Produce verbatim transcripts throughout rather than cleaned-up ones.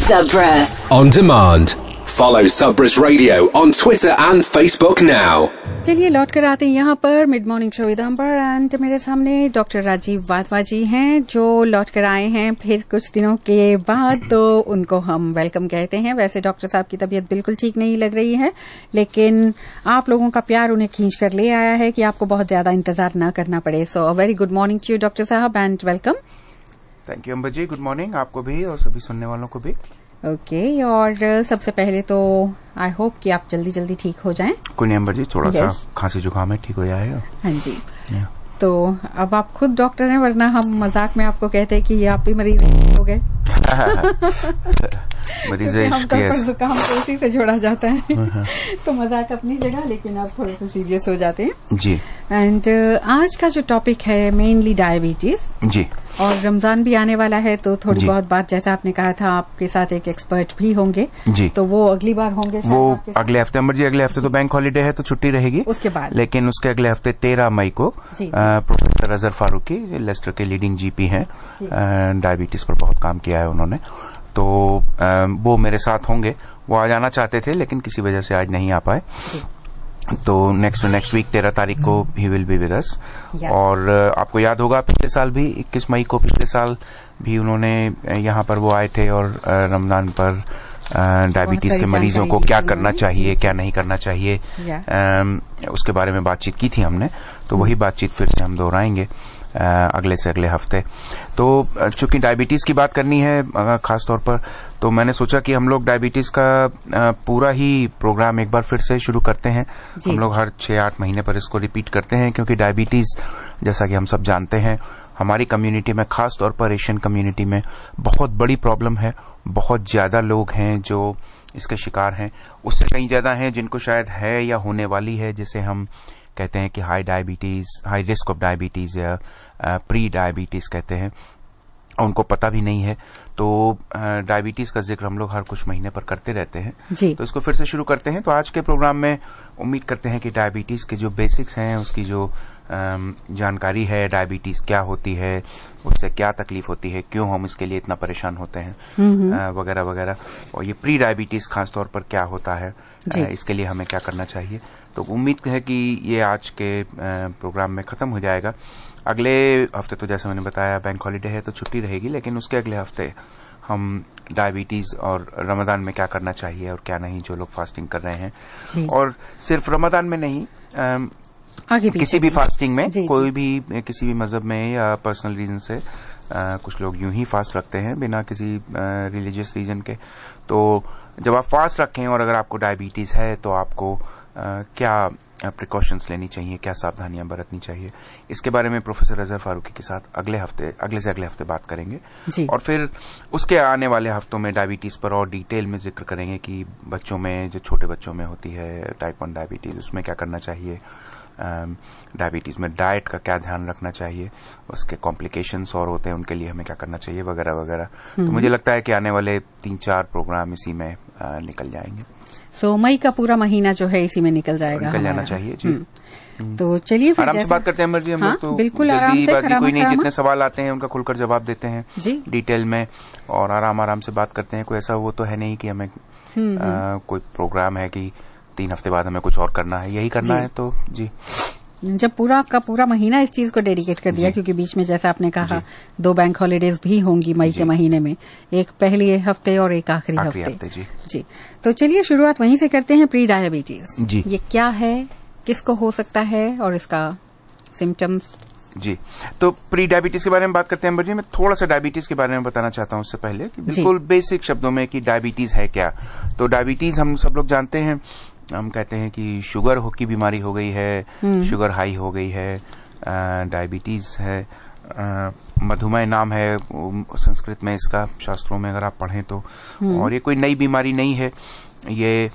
Subpress on demand. Follow Subpress Radio on Twitter and Facebook now. चलिए लौट कर आते हैं यहाँ पर mid morning show with Ambar and मेरे सामने डॉक्टर राजीव वाधवा जी हैं जो लौट कर आए हैं फिर कुछ दिनों के बाद, तो उनको हम वेलकम कहते हैं। वैसे डॉक्टर साहब की तबीयत बिल्कुल ठीक नहीं लग रही है, लेकिन आप लोगों का प्यार उन्हें खींच कर ले आया है कि आपको बहुत ज्यादा इंतजार ना करना पड़े। So a very good morning to you doctor साहब and welcome. Thank you Ambar ji, good morning आपको भी और सभी सुनने वालों को भी। ओके okay, और सबसे पहले तो आई होप कि आप जल्दी जल्दी ठीक हो जाएं। कोई नहीं अंबर जी, थोड़ा yes. सा खांसी जुकाम है, ठीक हो जाएगा। हाँ जी yeah. तो अब आप खुद डॉक्टर हैं, वरना हम मजाक में आपको कहते हैं कि आप भी मरीज हो गए। मरीज आमतौर पर जुकाम तो उसी से जोड़ा जाता है तो मजाक अपनी जगह, लेकिन आप थोड़े से सीरियस हो जाते हैं जी। एंड uh, आज का जो टॉपिक है मेनली डायबिटीज जी, और रमजान भी आने वाला है, तो थोड़ी बहुत बात जैसा आपने कहा था आपके साथ एक एक्सपर्ट भी होंगे जी, तो वो अगली बार होंगे वो अगले हफ्ते। अमर जी अगले हफ्ते तो बैंक हॉलीडे है तो छुट्टी रहेगी उसके बाद, लेकिन उसके अगले हफ्ते तेरह मई को प्रोफेसर अजहर फारूकी लेस्टर के लीडिंग जीपी हैं, डायबिटीज पर बहुत काम किया है उन्होंने, तो आ, वो मेरे साथ होंगे। वो आज आना चाहते थे लेकिन किसी वजह से आज नहीं आ पाए, तो नेक्स्ट नेक्स्ट वीक तेरह तारीख को he will be with us. और आपको याद होगा पिछले साल भी इक्कीस मई को पिछले साल भी उन्होंने यहाँ पर वो आए थे और रमजान पर डायबिटीज के मरीजों को क्या करना चाहिए क्या नहीं करना चाहिए उसके बारे में बातचीत की थी हमने, तो वही बातचीत फिर से हम दोहराएंगे अगले से अगले हफ्ते। तो चूंकि डायबिटीज की बात करनी है खास तौर पर, तो मैंने सोचा कि हम लोग डायबिटीज का पूरा ही प्रोग्राम एक बार फिर से शुरू करते हैं। हम लोग हर छह आठ महीने पर इसको रिपीट करते हैं, क्योंकि डायबिटीज जैसा कि हम सब जानते हैं हमारी कम्युनिटी में, खास तौर पर एशियन कम्युनिटी में बहुत बड़ी प्रॉब्लम है। बहुत ज्यादा लोग हैं जो इसके शिकार हैं, उससे कहीं ज्यादा हैं जिनको शायद है या होने वाली है, जिसे हम कहते हैं कि high diabetes, high risk of diabetes या प्री डायबिटीज कहते हैं, उनको पता भी नहीं है। तो डायबिटीज का जिक्र हम लोग हर कुछ महीने पर करते रहते हैं जी। तो इसको फिर से शुरू करते हैं। तो आज के प्रोग्राम में उम्मीद करते हैं कि डायबिटीज के जो बेसिक्स हैं, उसकी जो जानकारी है, डायबिटीज क्या होती है, उससे क्या तकलीफ होती है, क्यों हम इसके लिए इतना परेशान होते हैं वगैरह वगैरह, और ये प्री डायबिटीज खास तौर पर क्या होता है, इसके लिए हमें क्या करना चाहिए। तो उम्मीद है कि ये आज के प्रोग्राम में खत्म हो जाएगा। अगले हफ्ते तो जैसे मैंने बताया बैंक हॉलीडे है तो छुट्टी रहेगी, लेकिन उसके अगले हफ्ते हम डायबिटीज और रमजान में क्या करना चाहिए और क्या नहीं, जो लोग फास्टिंग कर रहे हैं, और सिर्फ रमजान में नहीं, आगे किसी भी फास्टिंग में, जी, कोई भी किसी भी मजहब में या पर्सनल रीजन से आ, कुछ लोग यूं ही फास्ट रखते हैं बिना किसी रिलीजियस रीजन के। तो जब आप फास्ट रखें और अगर आपको डायबिटीज है तो आपको आ, क्या प्रिकॉशंस लेनी चाहिए, क्या सावधानियां बरतनी चाहिए, इसके बारे में प्रोफेसर अजहर फारूकी के साथ अगले हफ्ते अगले से अगले हफ्ते बात करेंगे जी। और फिर उसके आने वाले हफ्तों में डायबिटीज पर और डिटेल में जिक्र करेंगे कि बच्चों में, जो छोटे बच्चों में होती है टाइप वन डायबिटीज, उसमें क्या करना चाहिए, डायबिटीज में डाइट का क्या ध्यान रखना चाहिए, उसके कॉम्प्लिकेशंस और होते हैं उनके लिए हमें क्या करना चाहिए वगैरह वगैरह। तो मुझे लगता है कि आने वाले तीन चार प्रोग्राम इसी में आ, निकल जाएंगे। सो so, मई का पूरा महीना जो है इसी में निकल जाएगा, निकल जाना चाहिए जी। तो चलिए फिर आराम से बात करते हैं अमर जी, हम लोग हाँ, तो बिल्कुल आराम से, कोई नहीं, जितने सवाल आते हैं उनका खुलकर जवाब देते हैं जी डिटेल में, और आराम आराम से बात करते हैं। कोई ऐसा वो तो है नहीं कि हमें आ, कोई प्रोग्राम है कि तीन हफ्ते बाद हमें कुछ और करना है, यही करना है। तो जी, जब पूरा का पूरा महीना इस चीज को डेडिकेट कर दिया, क्योंकि बीच में जैसा आपने कहा दो बैंक हॉलीडेज भी होंगी मई के महीने में, एक पहले हफ्ते और एक आखिरी हफ्ते, हफ्ते जी। जी तो चलिए शुरुआत वहीं से करते हैं। प्री डायबिटीज जी, ये क्या है, किसको हो सकता है और इसका सिम्टम्स जी। तो प्री डायबिटीज के बारे में बात करते हैं अमर जी। मैं थोड़ा सा डायबिटीज के बारे में बताना चाहता हूं उससे पहले, कि बिल्कुल बेसिक शब्दों में कि डायबिटीज है क्या। तो डायबिटीज हम सब लोग जानते हैं, हम कहते हैं कि शुगर हो की बीमारी हो गई है, शुगर हाई हो गई है, डायबिटीज है, मधुमेह नाम है संस्कृत में इसका, शास्त्रों में अगर आप पढ़ें तो। और ये कोई नई बीमारी नहीं है, ये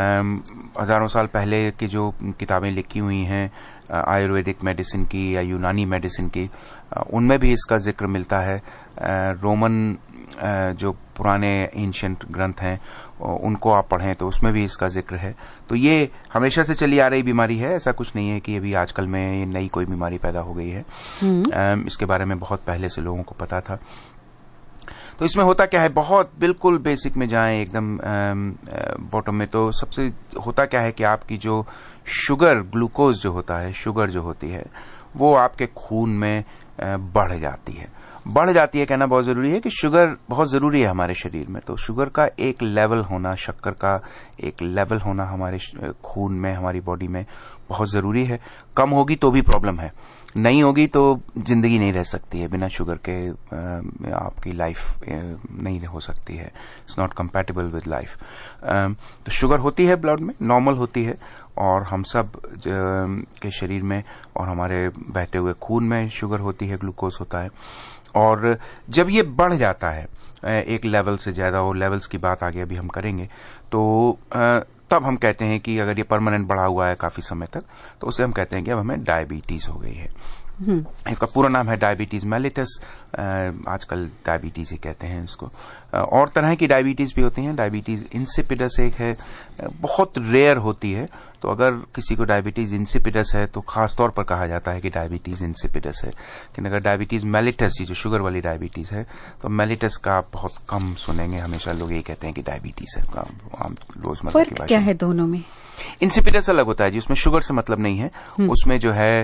हजारों साल पहले की जो किताबें लिखी हुई हैं आयुर्वेदिक मेडिसिन की या यूनानी मेडिसिन की, उनमें भी इसका जिक्र मिलता है। रोमन जो पुराने एंशिएंट ग्रंथ हैं उनको आप पढ़ें तो उसमें भी इसका जिक्र है। तो ये हमेशा से चली आ रही बीमारी है, ऐसा कुछ नहीं है कि अभी आजकल में ये नई कोई बीमारी पैदा हो गई है। इसके बारे में बहुत पहले से लोगों को पता था। तो इसमें होता क्या है, बहुत बिल्कुल बेसिक में जाएं एकदम बॉटम में, तो सबसे होता क्या है कि आपकी जो शुगर, ग्लूकोज जो होता है, शुगर जो होती है वो आपके खून में बढ़ जाती है। बढ़ जाती है कहना बहुत जरूरी है कि शुगर बहुत जरूरी है हमारे शरीर में। तो शुगर का एक लेवल होना, शक्कर का एक लेवल होना हमारे खून में, हमारी बॉडी में बहुत जरूरी है। कम होगी तो भी प्रॉब्लम है, नहीं होगी तो जिंदगी नहीं रह सकती है। बिना शुगर के आपकी लाइफ नहीं हो सकती है। It's not compatible with life. तो शुगर होती है ब्लड में, नॉर्मल होती है, और हम सब के शरीर में और हमारे बहते हुए खून में शुगर होती है, ग्लूकोज होता है। और जब ये बढ़ जाता है एक लेवल से ज्यादा, और लेवल्स की बात आगे अभी हम करेंगे, तो तब हम कहते हैं कि अगर ये परमानेंट बढ़ा हुआ है काफी समय तक, तो उसे हम कहते हैं कि अब हमें डायबिटीज हो गई है। इसका पूरा नाम है डायबिटीज मेलिटस, आजकल डायबिटीज ही कहते हैं इसको। और तरह की डायबिटीज भी होती हैं। डायबिटीज इंसिपिडस एक है, बहुत रेयर होती है। तो अगर किसी को डायबिटीज इंसिपिडस है तो खास तौर पर कहा जाता है कि डायबिटीज इंसिपिडस है। लेकिन अगर डायबिटीज मेलिटस, ये जो शुगर वाली डायबिटीज है, तो मेलिटस का आप बहुत कम सुनेंगे। हमेशा लोग यही कहते हैं कि डायबिटीज है। आम रोजमर्रा की भाषा क्या है दोनों में? इंसिपिडस अलग होता है जी, उसमें शुगर से मतलब नहीं है। उसमें जो है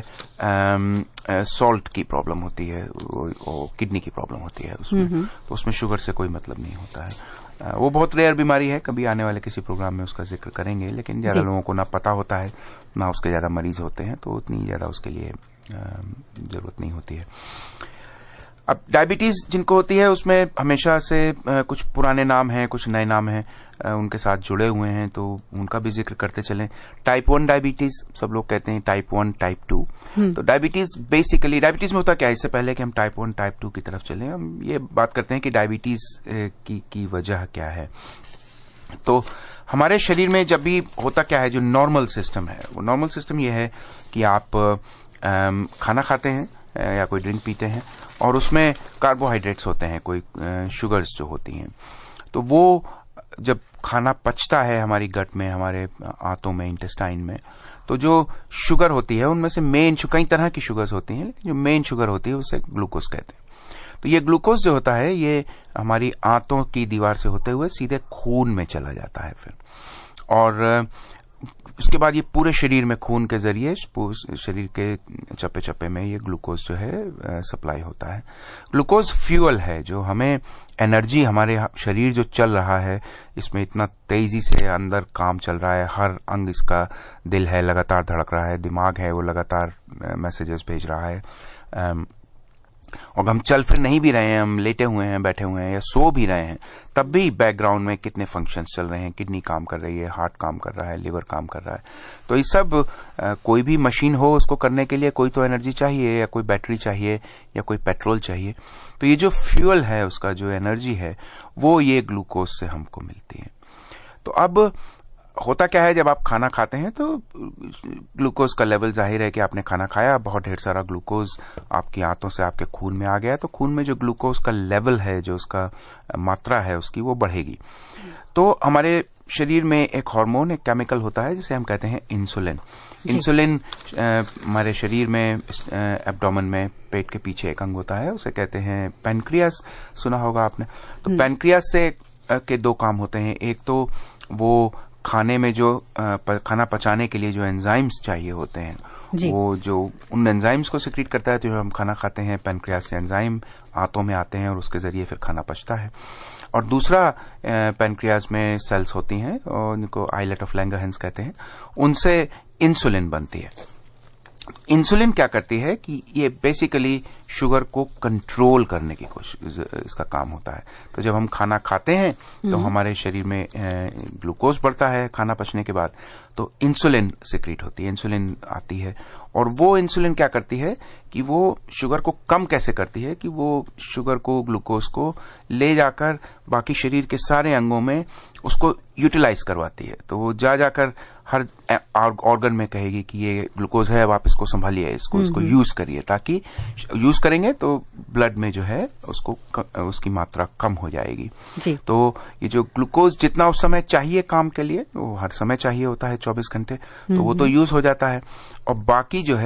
सॉल्ट की प्रॉब्लम होती है, और किडनी की प्रॉब्लम होती है उसमें। तो उसमें शुगर से कोई मतलब नहीं होता है। वो बहुत रेयर बीमारी है, कभी आने वाले किसी प्रोग्राम में उसका जिक्र करेंगे। लेकिन ज्यादा लोगों को ना पता होता है, ना उसके ज्यादा मरीज होते हैं, तो उतनी ज्यादा उसके लिए जरूरत नहीं होती है। अब डायबिटीज जिनको होती है उसमें हमेशा से कुछ पुराने नाम हैं, कुछ नए नाम हैं, उनके साथ जुड़े हुए हैं, तो उनका भी जिक्र करते चलें। टाइप वन डायबिटीज, सब लोग कहते हैं टाइप वन, टाइप टू। तो डायबिटीज बेसिकली, डायबिटीज में होता क्या है, इससे पहले कि हम टाइप वन, टाइप टू की तरफ चलें, हम ये बात करते हैं कि डायबिटीज की की वजह क्या है। तो हमारे शरीर में जब भी होता क्या है, जो नॉर्मल सिस्टम है, वो नॉर्मल सिस्टम ये है कि आप आ, खाना खाते हैं या कोई ड्रिंक पीते हैं, और उसमें कार्बोहाइड्रेट्स होते हैं, कोई शुगर्स जो होती हैं। तो वो जब खाना पचता है हमारी गट में, हमारे आंतों में, इंटेस्टाइन में, तो जो शुगर होती है उनमें से मेन, कई तरह की शुगर्स होती हैं, लेकिन जो मेन शुगर होती है उसे ग्लूकोज कहते हैं। तो ये ग्लूकोज जो होता है, ये हमारी आंतों की दीवार से होते हुए सीधे खून में चला जाता है फिर, और उसके बाद ये पूरे शरीर में खून के जरिए शरीर के चप्पे चप्पे में ये ग्लूकोज जो है सप्लाई होता है। ग्लूकोज फ्यूल है जो हमें एनर्जी, हमारे शरीर जो चल रहा है इसमें इतना तेजी से अंदर काम चल रहा है, हर अंग इसका, दिल है लगातार धड़क रहा है, दिमाग है वो लगातार मैसेजेस भेज रहा है, और हम चल फिर नहीं भी रहे हैं, हम लेटे हुए हैं, बैठे हुए हैं या सो भी रहे हैं, तब भी बैकग्राउंड में कितने फंक्शंस चल रहे हैं। किडनी काम कर रही है, हार्ट काम कर रहा है, लिवर काम कर रहा है। तो ये सब आ, कोई भी मशीन हो उसको करने के लिए कोई तो एनर्जी चाहिए, या कोई बैटरी चाहिए, या कोई पेट्रोल चाहिए। तो ये जो फ्यूल है, उसका जो एनर्जी है, वो ये ग्लूकोज से हमको मिलती है। तो अब होता क्या है, जब आप खाना खाते हैं तो ग्लूकोज का लेवल, जाहिर है कि आपने खाना खाया, बहुत ढेर सारा ग्लूकोज आपकी आंतों से आपके खून में आ गया, तो खून में जो ग्लूकोज का लेवल है, जो उसका मात्रा है उसकी, वो बढ़ेगी। तो हमारे शरीर में एक हार्मोन, एक केमिकल होता है जिसे हम कहते हैं इंसुलिन। इंसुलिन हमारे शरीर में, एब्डोमेन में, पेट के पीछे एक अंग होता है, उसे कहते हैं पैनक्रियास, सुना होगा आपने। तो पैनक्रियास से के दो काम होते हैं। एक तो वो खाने में जो खाना पचाने के लिए जो एंजाइम्स चाहिए होते हैं, वो जो उन एंजाइम्स को सिक्रीट करता है, तो जो हम खाना खाते हैं पैनक्रियास से एंजाइम आंतों में आते हैं और उसके जरिए फिर खाना पचता है। और दूसरा, पैनक्रियास में सेल्स होती हैं और उनको आइलेट ऑफ लैंगरहैंस कहते हैं, उनसे इंसुलिन बनती है। इंसुलिन क्या करती है कि ये बेसिकली शुगर को कंट्रोल करने की कोशिश, इसका काम होता है। तो जब हम खाना खाते हैं तो हमारे शरीर में ग्लूकोज बढ़ता है खाना पचने के बाद, तो इंसुलिन सिक्रीट होती है, इंसुलिन आती है। और वो इंसुलिन क्या करती है कि वो शुगर को कम कैसे करती है कि वो शुगर को, ग्लूकोज को ले जाकर बाकी शरीर के सारे अंगों में उसको यूटिलाइज करवाती है। तो वो जा जाकर हर ऑर्गन में कहेगी कि ये ग्लूकोज है, अब आप इसको संभालिए, इसको इसको यूज करिए, ताकि यूज करेंगे तो ब्लड में जो है उसको उसकी मात्रा कम हो जाएगी जी। तो ये जो ग्लूकोज जितना उस समय चाहिए काम के लिए, वो हर समय चाहिए होता है चौबीस घंटे, तो वो तो यूज हो जाता है। और बाकी जो है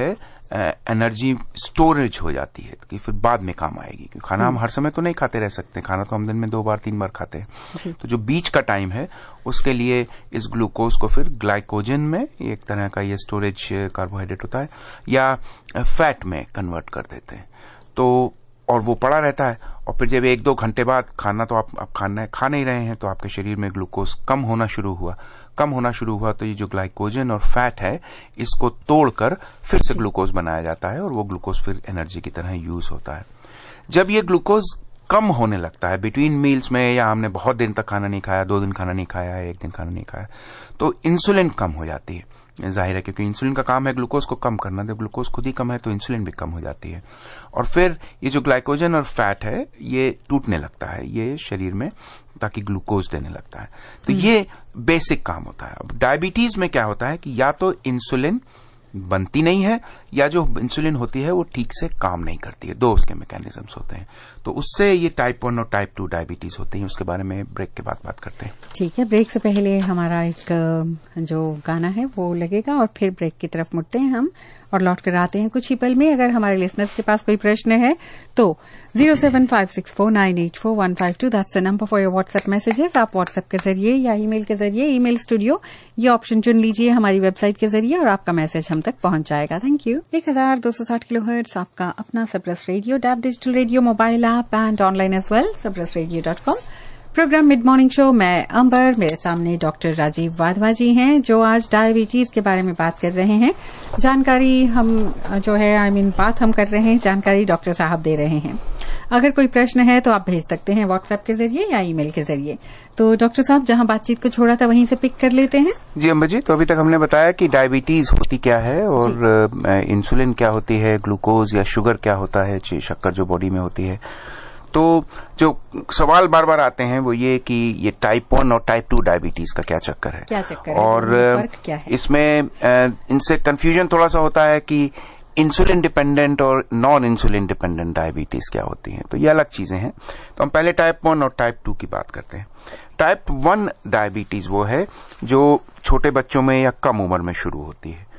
एनर्जी स्टोरेज हो जाती है कि फिर बाद में काम आएगी, क्योंकि खाना हम हर समय तो नहीं खाते रह सकते, खाना तो हम दिन में दो बार तीन बार खाते हैं। तो जो बीच का टाइम है उसके लिए इस ग्लूकोज को फिर ग्लाइकोजन में, एक तरह का ये स्टोरेज कार्बोहाइड्रेट होता है, या फैट में कन्वर्ट कर देते हैं। तो और वो पड़ा रहता है, और फिर जब एक दो घंटे बाद खाना तो आप, आप खाना खा नहीं रहे हैं, तो आपके शरीर में ग्लूकोज कम होना शुरू हुआ कम होना शुरू हुआ तो ये जो ग्लाइकोजन और फैट है इसको तोड़कर फिर से ग्लूकोज बनाया जाता है, और वो ग्लूकोज फिर एनर्जी की तरह यूज होता है। जब ये ग्लूकोज कम होने लगता है बिटवीन मील्स में, या हमने बहुत दिन तक खाना नहीं खाया, दो दिन खाना नहीं खाया, एक दिन खाना नहीं खाया, तो इंसुलिन कम हो जाती है। जाहिर है, क्योंकि इंसुलिन का काम है ग्लूकोज को कम करना, जब ग्लूकोज खुद ही कम है तो इंसुलिन भी कम हो जाती है, और फिर ये जो ग्लाइकोजन और फैट है ये टूटने लगता है ये शरीर में, ताकि ग्लूकोज देने लगता है। तो ये बेसिक काम होता है। अब डायबिटीज में क्या होता है कि या तो इंसुलिन बनती नहीं है, या जो इंसुलिन होती है वो ठीक से काम नहीं करती है। दो उसके मैकेनिज्म्स होते हैं, तो उससे ये टाइप वन और टाइप टू डायबिटीज होते हैं। उसके बारे में ब्रेक के बाद बात करते हैं। ठीक है, ब्रेक से पहले हमारा एक जो गाना है वो लगेगा, और फिर ब्रेक की तरफ मुड़ते हैं हम और लौट कर आते हैं कुछ ही पल में। अगर हमारे लिसनर्स के पास कोई प्रश्न है तो zero seven five six four nine eight four one five two, that's the number for your WhatsApp messages. आप व्हाट्सएप के जरिए या ईमेल के जरिए, ईमेल स्टूडियो ये ऑप्शन चुन लीजिए हमारी वेबसाइट के जरिए, और आपका मैसेज हम तक पहुंच जाएगा। Thank you. एक हजार दो सौ साठ किलोहर्ट्ज आपका अपना Sabras radio, DAB digital radio, mobile app and online as well, Sabras radio dot com. Programme mid morning show, मैं अंबर, मेरे सामने डॉक्टर राजीव वाधवा जी हैं जो आज डायबिटीज के बारे में बात कर रहे हैं। जानकारी हम जो है आई I मीन mean, बात हम कर रहे हैं, जानकारी डॉक्टर साहब दे रहे हैं। अगर कोई प्रश्न है तो आप भेज सकते हैं व्हाट्सएप के जरिए या ईमेल के जरिए। तो डॉक्टर साहब जहां बातचीत को छोड़ा था वहीं से पिक कर लेते हैं। जी अंबर जी, तो अभी तक हमने बताया कि डायबिटीज होती क्या है, और इंसुलिन क्या होती है, ग्लूकोज या शुगर क्या होता है, शक्कर जो बॉडी में होती है। तो जो सवाल बार बार आते हैं वो ये कि ये टाइप वन और टाइप टू डायबिटीज का क्या चक्कर है, क्या चक्कर है, और फर्क क्या है? इसमें इनसे कंफ्यूजन थोड़ा सा होता है कि इंसुलिन डिपेंडेंट और नॉन इंसुलिन डिपेंडेंट डायबिटीज क्या होती हैं। तो ये अलग चीजें हैं। तो हम पहले टाइप वन और टाइप टू की बात करते हैं। टाइप वन डायबिटीज वो है जो छोटे बच्चों में या कम उम्र में शुरू होती है।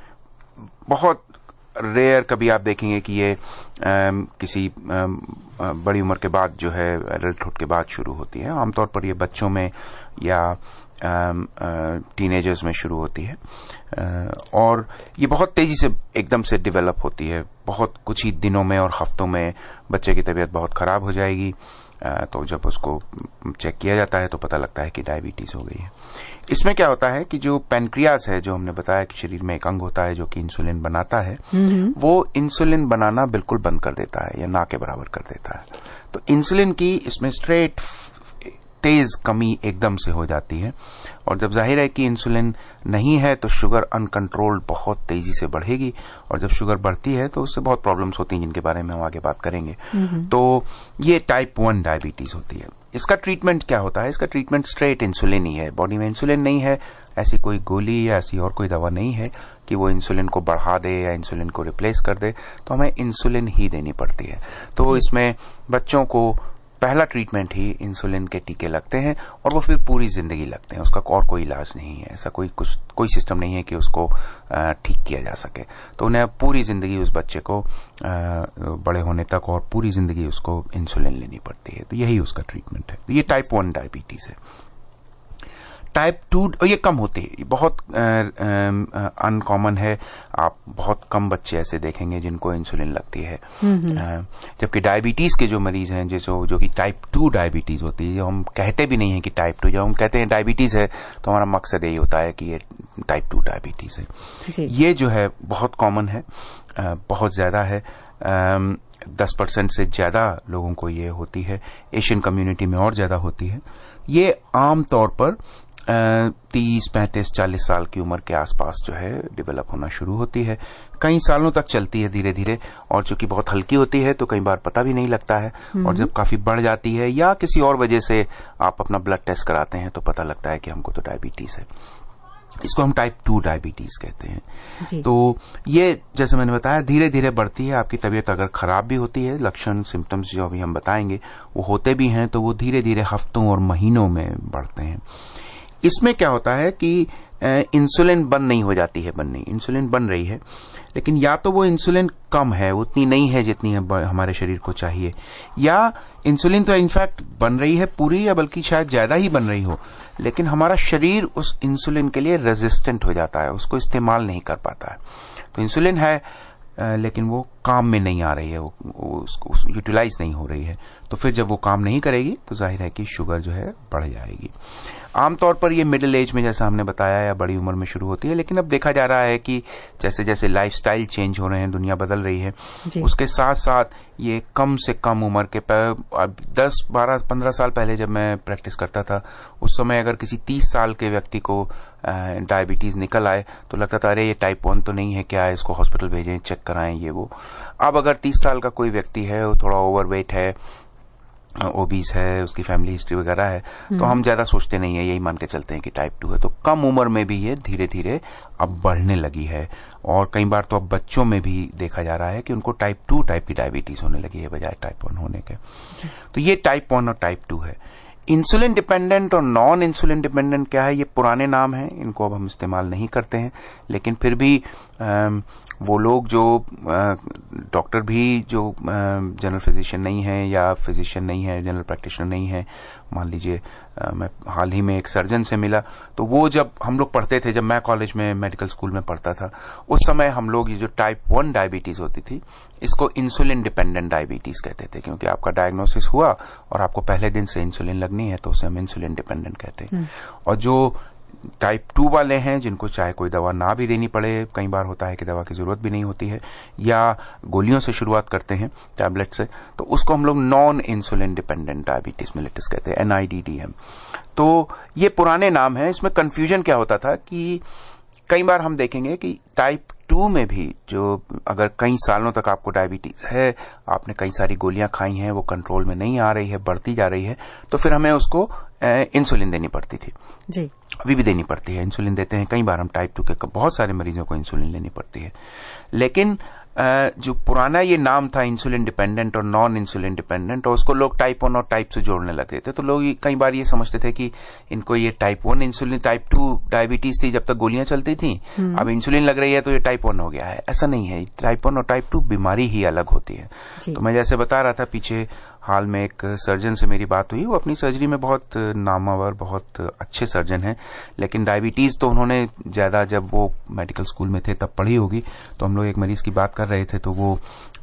बहुत रेयर कभी आप देखेंगे कि ये आ, किसी आ, बड़ी उम्र के बाद जो है एडल्टहुड के बाद शुरू होती है। आमतौर पर ये बच्चों में या टीनेजर्स में शुरू होती है, आ, और ये बहुत तेजी से एकदम से डेवलप होती है। बहुत कुछ ही दिनों में और हफ्तों में बच्चे की तबीयत बहुत खराब हो जाएगी। आ, तो जब उसको चेक किया जाता है तो पता लगता है कि डायबिटीज हो गई है। इसमें क्या होता है कि जो पैनक्रियास है, जो हमने बताया कि शरीर में एक अंग होता है जो कि इंसुलिन बनाता है, वो इंसुलिन बनाना बिल्कुल बंद कर देता है या ना के बराबर कर देता है। तो इंसुलिन की इसमें स्ट्रेट तेज कमी एकदम से हो जाती है, और जब जाहिर है कि इंसुलिन नहीं है तो शुगर अनकंट्रोल्ड बहुत तेजी से बढ़ेगी, और जब शुगर बढ़ती है तो उससे बहुत प्रॉब्लम्स होती हैं जिनके बारे में हम आगे बात करेंगे। तो ये टाइप वन डायबिटीज होती है। इसका ट्रीटमेंट क्या होता है? इसका ट्रीटमेंट स्ट्रेट इंसुलिन ही है। बॉडी में इंसुलिन नहीं है, ऐसी कोई गोली या ऐसी और कोई दवा नहीं है कि वो इंसुलिन को बढ़ा दे या इंसुलिन को रिप्लेस कर दे, तो हमें इंसुलिन ही देनी पड़ती है। तो इसमें बच्चों को पहला ट्रीटमेंट ही इंसुलिन के टीके लगते हैं, और वो फिर पूरी जिंदगी लगते हैं। उसका और कोई इलाज नहीं है, ऐसा कोई कुछ कोई सिस्टम नहीं है कि उसको ठीक किया जा सके। तो उन्हें पूरी जिंदगी उस बच्चे को बड़े होने तक और पूरी जिंदगी उसको इंसुलिन लेनी पड़ती है। तो यही उसका ट्रीटमेंट है। तो ये टाइप वन डायबिटीज है। टाइप टू ये कम होती है, बहुत अनकॉमन है। आप बहुत कम बच्चे ऐसे देखेंगे जिनको इंसुलिन लगती है। जबकि डायबिटीज के जो मरीज हैं जैसे जो कि टाइप टू डायबिटीज होती है, जो हम कहते भी नहीं है कि टाइप टू, जब हम कहते हैं डायबिटीज है तो हमारा मकसद यही होता है कि ये टाइप टू डायबिटीज है। ये जो है बहुत कॉमन है, बहुत ज्यादा है। दस परसेंट से ज्यादा लोगों को ये होती है। एशियन कम्युनिटी में और ज्यादा होती है। ये आमतौर पर तीस पैंतीस चालीस साल की उम्र के आसपास जो है डेवलप होना शुरू होती है। कई सालों तक चलती है धीरे धीरे, और चूंकि बहुत हल्की होती है तो कई बार पता भी नहीं लगता है। और जब काफी बढ़ जाती है या किसी और वजह से आप अपना ब्लड टेस्ट कराते हैं तो पता लगता है कि हमको तो डायबिटीज है। इसको हम टाइप टू डायबिटीज कहते हैं। तो ये जैसे मैंने बताया धीरे धीरे बढ़ती है। आपकी तबीयत अगर खराब भी होती है, लक्षण सिम्टम्स जो अभी हम बताएंगे वो होते भी हैं, तो वो धीरे धीरे हफ्तों और महीनों में बढ़ते हैं। इसमें क्या होता है कि इंसुलिन बंद नहीं हो जाती है बननी, इंसुलिन बन रही है, लेकिन या तो वो इंसुलिन कम है, उतनी नहीं है जितनी हमारे शरीर को चाहिए, या इंसुलिन तो इनफैक्ट बन रही है पूरी, या बल्कि शायद ज्यादा ही बन रही हो, लेकिन हमारा शरीर उस इंसुलिन के लिए रेजिस्टेंट हो जाता है, उसको इस्तेमाल नहीं कर पाता है। तो इंसुलिन है लेकिन वो काम में नहीं आ रही है, वो, वो उसको यूटिलाइज नहीं हो रही है, तो फिर जब वो काम नहीं करेगी तो जाहिर है कि शुगर जो है बढ़ जाएगी। आमतौर पर ये मिडिल एज में जैसा हमने बताया या बड़ी उम्र में शुरू होती है, लेकिन अब देखा जा रहा है कि जैसे जैसे लाइफस्टाइल चेंज हो रहे हैं, दुनिया बदल रही है, उसके साथ साथ ये कम से कम उम्र के अब दस बारह पंद्रह साल पहले जब मैं प्रैक्टिस करता था, उस समय अगर किसी तीस साल के व्यक्ति को डायबिटीज निकल आए तो लगता था अरे ये टाइप वन तो नहीं है क्या, इसको हॉस्पिटल भेजें, चेक कराएं ये वो। अब अगर तीस साल का कोई व्यक्ति है, वो थोड़ा ओवरवेट है, ओबीस है, उसकी फैमिली हिस्ट्री वगैरह है, तो हम ज्यादा सोचते नहीं है, यही मान के चलते हैं कि टाइप टू है। तो कम उम्र में भी ये धीरे धीरे अब बढ़ने लगी है, और कई बार तो अब बच्चों में भी देखा जा रहा है कि उनको टाइप टू टाइप की डायबिटीज होने लगी है बजाय टाइप वन होने के। तो ये टाइप वन और टाइप टू है। इंसुलिन डिपेंडेंट और नॉन इंसुलिन डिपेंडेंट क्या है, ये पुराने नाम हैं, इनको अब हम इस्तेमाल नहीं करते हैं, लेकिन फिर भी आ, वो लोग जो डॉक्टर भी जो जनरल फिजिशियन नहीं है या फिजिशियन नहीं है, जनरल प्रैक्टिशनर नहीं है, मान लीजिए मैं हाल ही में एक सर्जन से मिला, तो वो जब हम लोग पढ़ते थे, जब मैं कॉलेज में मेडिकल स्कूल में पढ़ता था, उस समय हम लोग ये जो टाइप वन डायबिटीज होती थी इसको इंसुलिन डिपेंडेंट डायबिटीज कहते थे, क्योंकि आपका डायग्नोसिस हुआ और आपको पहले दिन से इंसुलिन लगनी है तो उसे हम इंसुलिन डिपेंडेंट कहते हैं। और जो टाइप टू वाले हैं, जिनको चाहे कोई दवा ना भी देनी पड़े, कई बार होता है कि दवा की जरूरत भी नहीं होती है, या गोलियों से शुरुआत करते हैं, टैबलेट से, तो उसको हम लोग non insulin dependent diabetes mellitus कहते हैं, N I D D M. तो ये पुराने नाम हैं। इसमें कंफ्यूजन क्या होता था कि कई बार हम देखेंगे कि टाइप टू में भी जो अगर कई सालों तक आपको डायबिटीज है, आपने कई सारी गोलियां खाई हैं, वो कंट्रोल में नहीं आ रही है, बढ़ती जा रही है, तो फिर हमें उसको इंसुलिन देनी पड़ती थी। जी, अभी भी देनी पड़ती है, इंसुलिन देते हैं। कई बार हम टाइप टू के बहुत सारे मरीजों को इंसुलिन लेनी पड़ती है। लेकिन जो पुराना ये नाम था इंसुलिन डिपेंडेंट और नॉन इंसुलिन डिपेंडेंट, और उसको लोग टाइप वन और टाइप से जोड़ने लगे थे, तो लोग कई बार ये समझते थे कि इनको ये type one insulin, type two diabetes थी जब तक गोलियां चलती थी, अब इंसुलिन लग रही है तो ये टाइप वन हो गया है। ऐसा नहीं है, टाइप वन और टाइप टू बीमारी ही अलग होती है। तो मैं जैसे बता रहा था, पीछे हाल में एक सर्जन से मेरी बात हुई, वो अपनी सर्जरी में बहुत नामवर, बहुत अच्छे सर्जन हैं, लेकिन डायबिटीज तो उन्होंने ज्यादा, जब वो मेडिकल स्कूल में थे तब पढ़ी होगी। तो हम लोग एक मरीज की बात कर रहे थे, तो वो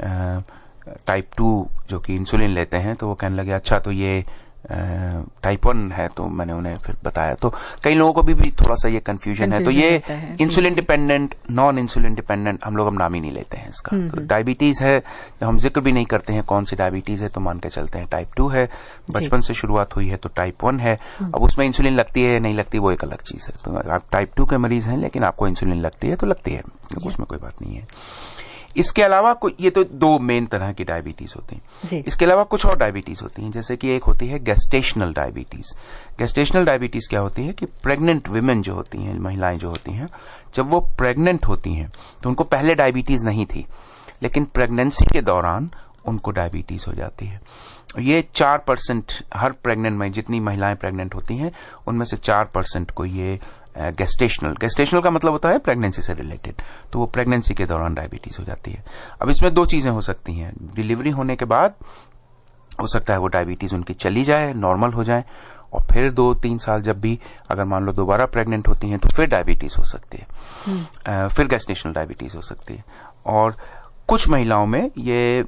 टाइप टू जो कि इंसुलिन लेते हैं, तो वो कहने लगे अच्छा तो ये टाइप वन है। तो मैंने उन्हें फिर बताया, तो कई लोगों को भी, भी थोड़ा सा ये कंफ्यूजन है। तो ये insulin dependent, non insulin dependent हम लोग अब नाम ही नहीं लेते हैं इसका। तो डायबिटीज है, हम जिक्र भी नहीं करते हैं कौन सी डायबिटीज है, तो मान के चलते हैं टाइप टू है, बचपन से शुरुआत हुई है तो टाइप वन है। अब उसमें इंसुलिन लगती है या नहीं लगती वो एक अलग चीज है। तो आप टाइप टू के मरीज हैं लेकिन आपको इंसुलिन लगती है तो लगती है, उसमें कोई बात नहीं है। इसके अलावा ये तो दो मेन तरह की डायबिटीज होती हैं। इसके अलावा कुछ और डायबिटीज होती हैं, जैसे कि एक होती है गेस्टेशनल डायबिटीज। गेस्टेशनल डायबिटीज क्या होती है कि प्रेग्नेंट विमेन जो होती हैं, महिलाएं जो होती हैं, जब वो प्रेग्नेंट होती हैं तो उनको पहले डायबिटीज नहीं थी, लेकिन प्रेगनेंसी के दौरान उनको डायबिटीज हो जाती है। ये चार परसेंट हर प्रेग्नेंट में, जितनी महिलाएं प्रेग्नेंट होती हैं उनमें से चार परसेंट को ये गेस्टेशनल, गेस्टेशनल का मतलब होता है प्रेगनेंसी से रिलेटेड, तो वो प्रेगनेंसी के दौरान डायबिटीज हो जाती है। अब इसमें दो चीजें हो सकती हैं, डिलीवरी होने के बाद हो सकता है वो डायबिटीज उनकी चली जाए, नॉर्मल हो जाए, और फिर दो तीन साल जब भी अगर मान लो दोबारा प्रेग्नेंट होती हैं तो फिर डायबिटीज हो सकती है, फिर गेस्टेशनल डायबिटीज हो सकती है। और कुछ महिलाओं में ये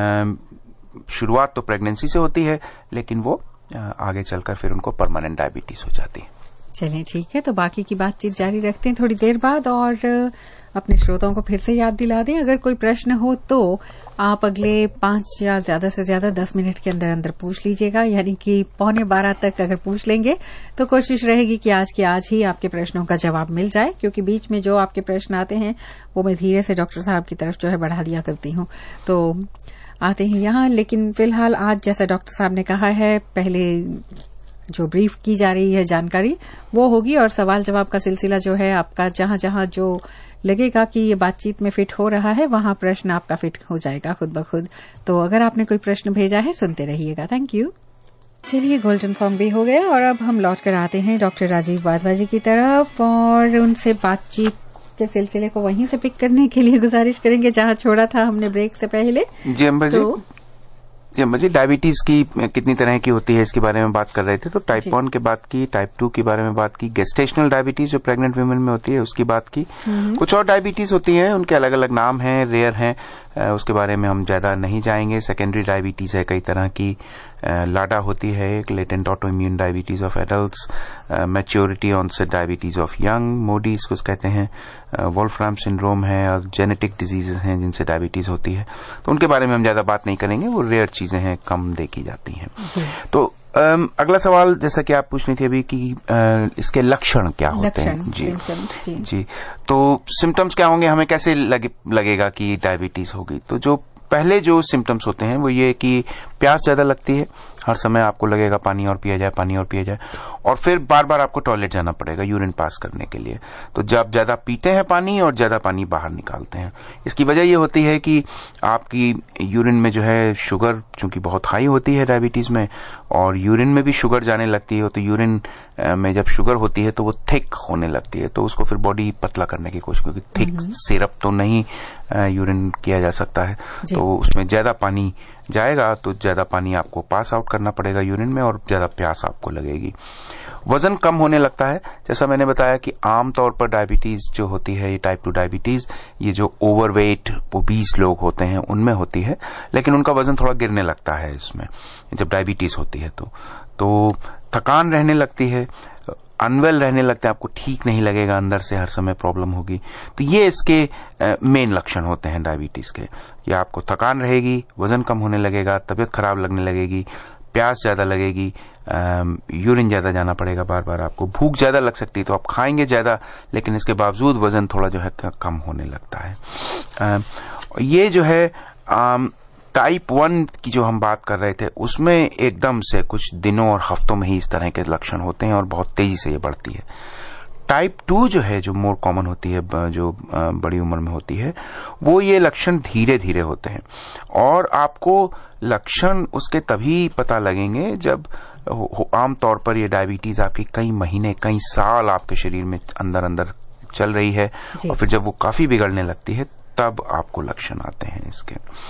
शुरुआत तो प्रेगनेंसी से होती है, लेकिन वो आगे चलकर फिर उनको परमानेंट डायबिटीज हो जाती है। चलिए ठीक है, तो बाकी की बातचीत जारी रखते हैं थोड़ी देर बाद, और अपने श्रोताओं को फिर से याद दिला दें, अगर कोई प्रश्न हो तो आप अगले पांच या ज्यादा से ज्यादा दस मिनट के अंदर अंदर पूछ लीजिएगा, यानी कि पौने बारह तक अगर पूछ लेंगे तो कोशिश रहेगी कि आज के आज ही आपके प्रश्नों का जवाब मिल जाए, क्योंकि बीच में जो आपके प्रश्न आते हैं वो मैं धीरे से डॉक्टर साहब की तरफ जो है बढ़ा दिया करती हूँ, तो आते हैं यहाँ। लेकिन फिलहाल आज जैसा डॉक्टर साहब ने कहा है, पहले जो ब्रीफ की जा रही है जानकारी वो होगी, और सवाल जवाब का सिलसिला जो है आपका, जहां जहां जो लगेगा कि ये बातचीत में फिट हो रहा है वहां प्रश्न आपका फिट हो जाएगा खुद ब खुद। तो अगर आपने कोई प्रश्न भेजा है सुनते रहिएगा। Thank you. चलिए, गोल्डन सॉन्ग भी हो गया और अब हम लौट कर आते हैं डॉक्टर राजीव वाधवा जी की तरफ और उनसे बातचीत के सिलसिले को वहीं से पिक करने के लिए गुजारिश करेंगे जहां छोड़ा था हमने ब्रेक से पहले। जी अम्बर जी, तो जी अम्बर जी, डायबिटीज की कितनी तरह की होती है इसके बारे में बात कर रहे थे। तो टाइप वन की बात की, टाइप टू के बारे में बात की, गेस्टेशनल डायबिटीज जो प्रेग्नेंट वुमेन में होती है उसकी बात की। कुछ और डायबिटीज होती हैं, उनके अलग अलग नाम हैं, रेयर हैं, उसके बारे में हम ज्यादा नहीं जाएंगे। सेकेंडरी डायबिटीज है कई तरह की, लाडा होती है एक, latent auto immune diabetes of adults, maturity onset diabetes of young, MODY इसको कहते हैं, वोल्फ्राम सिंड्रोम है, और जेनेटिक डिजीजेस हैं जिनसे डायबिटीज होती है। तो उनके बारे में हम ज्यादा बात नहीं करेंगे, वो रेयर चीजें हैं, कम देखी जाती हैं। तो Um, अगला सवाल जैसा कि आप पूछ रही थी अभी कि uh, इसके लक्षण क्या होते हैं। जी जी जी तो सिम्टम्स क्या होंगे, हमें कैसे लगे, लगेगा कि डायबिटीज होगी। तो जो पहले जो सिम्टम्स होते हैं वो ये कि प्यास ज्यादा लगती है, हर समय आपको लगेगा पानी और पिया जाए, पानी और पिया जाए, और फिर बार बार आपको टॉयलेट जाना पड़ेगा यूरिन पास करने के लिए। तो जब ज्यादा पीते हैं पानी और ज्यादा पानी बाहर निकालते हैं, इसकी वजह ये होती है कि आपकी यूरिन में जो है शुगर चूंकि बहुत हाई होती है डायबिटीज में, और यूरिन में भी शुगर जाने लगती है, तो यूरिन में जब शुगर होती है तो वो थिक होने लगती है, तो उसको फिर बॉडी पतला करने की कोशिश, क्योंकि थिक सिरप तो नहीं यूरिन किया जा सकता है, तो उसमें ज्यादा पानी जाएगा, तो ज्यादा पानी आपको पास आउट करना पड़ेगा यूरिन में, और ज्यादा प्यास आपको लगेगी। वजन कम होने लगता है, जैसा मैंने बताया कि आमतौर पर डायबिटीज जो होती है, ये टाइप टू डायबिटीज, ये जो ओवरवेट ओबीस लोग होते हैं उनमें होती है, लेकिन उनका वजन थोड़ा गिरने लगता है इसमें जब डायबिटीज होती है। तो तो थकान रहने लगती है, अनवेल रहने लगते हैं, आपको ठीक नहीं लगेगा, अंदर से हर समय प्रॉब्लम होगी। तो ये इसके मेन लक्षण होते हैं डायबिटीज के, कि आपको थकान रहेगी, वजन कम होने लगेगा, तबीयत खराब लगने लगेगी, प्यास ज्यादा लगेगी, यूरिन ज्यादा जाना पड़ेगा बार बार, आपको भूख ज्यादा लग सकती है, तो आप खाएंगे ज्यादा, लेकिन इसके बावजूद वजन थोड़ा जो है कम होने लगता है। आ, ये जो है आ, टाइप वन की जो हम बात कर रहे थे उसमें एकदम से कुछ दिनों और हफ्तों में ही इस तरह के लक्षण होते हैं और बहुत तेजी से ये बढ़ती है। टाइप टू जो है, जो मोर कॉमन होती है, जो बड़ी उम्र में होती है, वो ये लक्षण धीरे धीरे होते हैं, और आपको लक्षण उसके तभी पता लगेंगे जब आमतौर पर ये डायबिटीज आपकी कई महीने कई साल आपके शरीर में अंदर अंदर चल रही है, और फिर जब वो काफी बिगड़ने लगती है तब आपको लक्षण आते हैं इसके।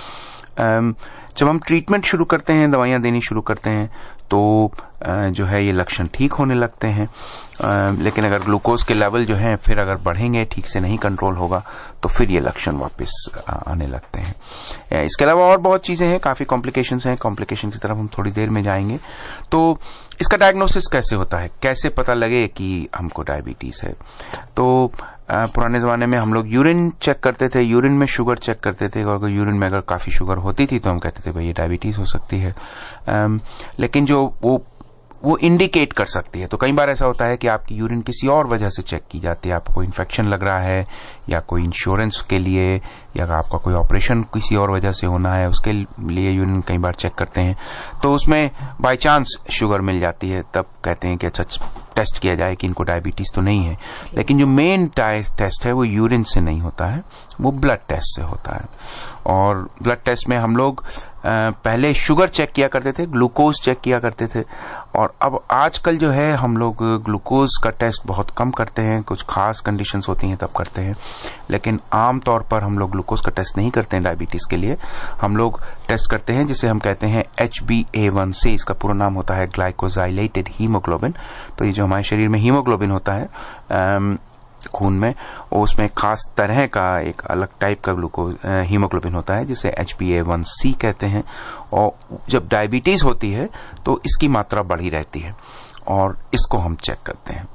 जब हम ट्रीटमेंट शुरू करते हैं, दवाइयां देनी शुरू करते हैं, तो जो है ये लक्षण ठीक होने लगते हैं, लेकिन अगर ग्लूकोज के लेवल जो है फिर अगर बढ़ेंगे, ठीक से नहीं कंट्रोल होगा, तो फिर ये लक्षण वापस आने लगते हैं। इसके अलावा और बहुत चीजें हैं, काफी कॉम्प्लिकेशंस हैं, कॉम्प्लिकेशन की तरफ हम थोड़ी देर में जाएंगे। तो इसका डायग्नोसिस कैसे होता है, कैसे पता लगे कि हमको डायबिटीज है। तो पुराने जमाने में हम लोग यूरिन चेक करते थे, यूरिन में शुगर चेक करते थे, और अगर यूरिन में अगर काफी शुगर होती थी तो हम कहते थे भाई ये डायबिटीज हो सकती है। लेकिन जो वो वो इंडिकेट कर सकती है, तो कई बार ऐसा होता है कि आपकी यूरिन किसी और वजह से चेक की जाती है, आपको कोई इन्फेक्शन लग रहा है, या कोई इंश्योरेंस के लिए, या आपका कोई ऑपरेशन किसी और वजह से होना है, उसके लिए यूरिन कई बार चेक करते हैं, तो उसमें बाय चांस शुगर मिल जाती है, तब कहते हैं कि अच्छा टेस्ट किया जाए कि इनको डायबिटीज तो नहीं है। लेकिन जो मेन टेस्ट है वो यूरिन से नहीं होता है, वो ब्लड टेस्ट से होता है। और ब्लड टेस्ट में हम लोग पहले शुगर चेक किया करते थे, ग्लूकोज चेक किया करते थे, और अब आजकल जो है हम लोग ग्लूकोज का टेस्ट बहुत कम करते हैं, कुछ खास कंडीशंस होती हैं तब करते हैं, लेकिन आम तौर पर हम लोग ग्लूकोज का टेस्ट नहीं करते हैं डायबिटीज के लिए। हम लोग टेस्ट करते हैं जिसे हम कहते हैं H B A one C, इसका पूरा नाम होता है ग्लाइकोजाइलेटेड हीमोग्लोबिन। तो ये जो हमारे शरीर में हीमोग्लोबिन होता है खून में, उसमें खास तरह का एक अलग टाइप का ग्लूकोज हीमोग्लोबिन होता है जिसे H B A one C कहते हैं, और जब डायबिटीज होती है तो इसकी मात्रा बढ़ी रहती है, और इसको हम चेक करते हैं।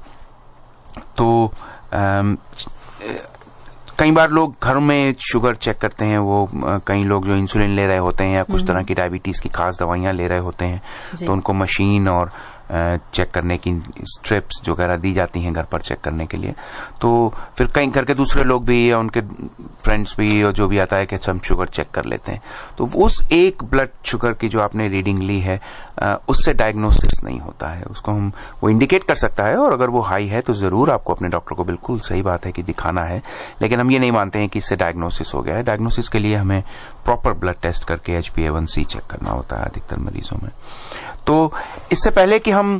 तो आम, कई बार लोग घर में शुगर चेक करते हैं, वो कई लोग जो इंसुलिन ले रहे होते हैं या कुछ तरह की डायबिटीज की खास दवाइयां ले रहे होते हैं, तो उनको मशीन और चेक करने की स्ट्रिप्स जो वगैरह दी जाती हैं घर पर चेक करने के लिए। तो फिर कई घर के दूसरे लोग भी या उनके फ्रेंड्स भी और जो भी आता है कि हम शुगर चेक कर लेते हैं, तो उस एक ब्लड शुगर की जो आपने रीडिंग ली है उससे डायग्नोसिस नहीं होता है, उसको हम वो इंडिकेट कर सकता है, और अगर वो हाई है तो जरूर आपको अपने डॉक्टर को, बिल्कुल सही बात है कि दिखाना है, लेकिन हम ये नहीं मानते हैं कि इससे डायग्नोसिस हो गया है। डायग्नोसिस के लिए हमें प्रॉपर ब्लड टेस्ट करके H B A one C check करना होता है अधिकतर मरीजों में। तो इससे पहले कि हम